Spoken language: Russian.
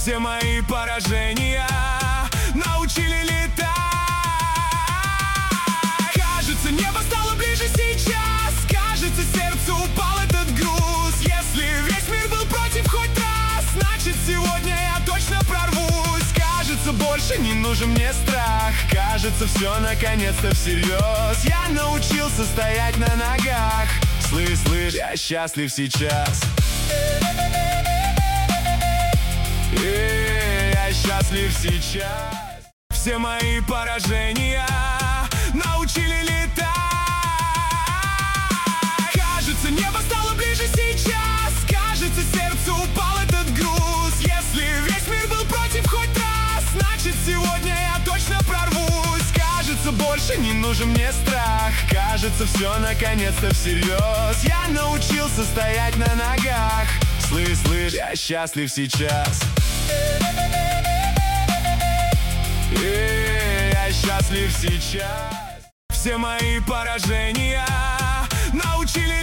Все мои поражения научили летать. Кажется, небо стало ближе сейчас. Кажется, сердцу упал этот груз. Если весь мир был против хоть раз, значит, сегодня я точно прорвусь. Кажется, больше не нужен мне страх. Кажется, все наконец-то всерьез. Я научился стоять на ногах. Слышь, я счастлив сейчас. Я счастлив сейчас. Все мои поражения научили летать. Кажется, небо стало ближе сейчас. Кажется, сердцу упал этот груз. Если весь мир был против хоть раз, значит, сегодня я точно прорвусь. Кажется, больше не нужен мне страх. Кажется, все наконец-то всерьез. Я научился стоять на ногах. Слышь, я счастлив сейчас. Я счастлив сейчас. Все мои поражения научили